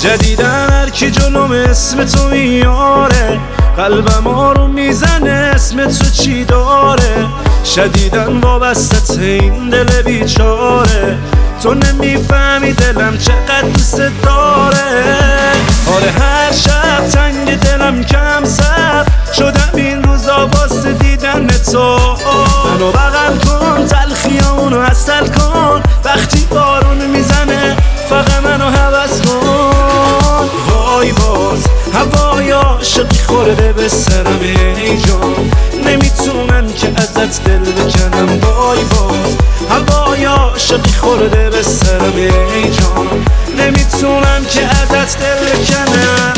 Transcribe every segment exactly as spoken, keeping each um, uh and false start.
جدیدن هر کی جلوم اسم تو میاره، قلبم آروم میزنه اسم تو چی داره. شدیدن وابسته این دل بیچاره، تو نمیفهمی دلم چقدر دوست داره. آره هر شب تنگ دلم کم سر شدم این روزا واسه دیدن تو. منو بغل کن تلخیامونو عسل کن، وقتی بارون میزنه فقط منو هوس کن. وای باز هوای عاشقی خورده به سرم ای جان، نمیتونم که ازت دل بکنم. وای باز هوای عاشقی خورده به سرم ای جان، نمیتونم که ازت دل بکنم.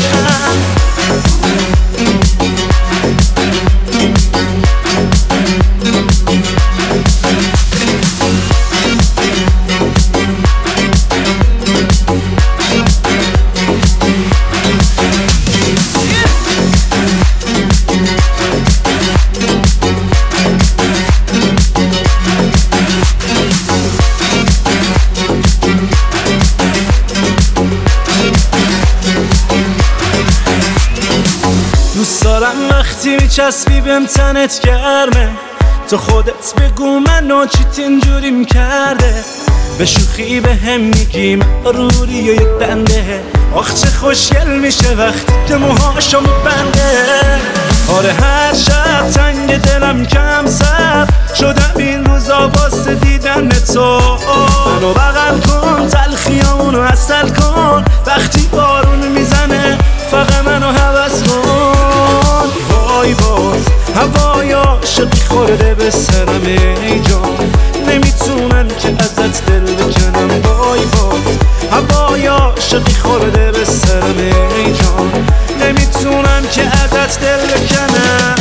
دوست دارم وقتی میچسبی بهم تنت گرمه، تو خودت بگو منو چیت اینجوریم کرده. به شوخی به هم میگیم روری و یک بنده، آخ چه خوشگل میشه وقتی که موهاشو میبنده. آره هر شب تنگ دلم کم سر شدم این روزا واسه دیدن تو. منو بغل کن تلخیامونو عسل کن، وقتی بارون میزنه فقط منو هوس کن. وای باز هوای عاشقی خورده به سرم ای جان، نمیتونم که ازت دل بکنم. وای باز هوای عاشقی خورده به سرم ای جان، نمیتونم که ازت دل بکنم.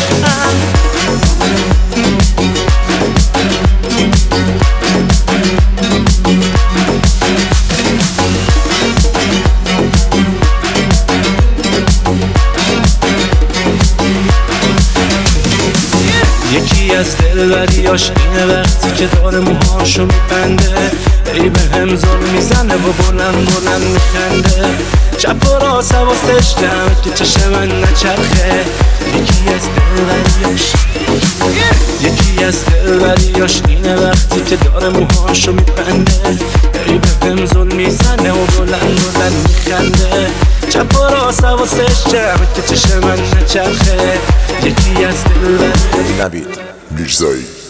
یکی از دلبریاش اینه وقتی که داره موهاشو میبنده، ای به هم زل میزنه و بلند بلند میخنده. چپ و راست حواسش جمعه که چشم من نچرخه. یکی از دلبریاش یکی از دلبریاش اینه وقتی که داره موهاشو میبنده، ای به هم زل میزنه و بلند بلند میخنده. چپ و راست حواسش جمعه که چشم من نچرخه. یکی از دلبریاش نوید میرزایی.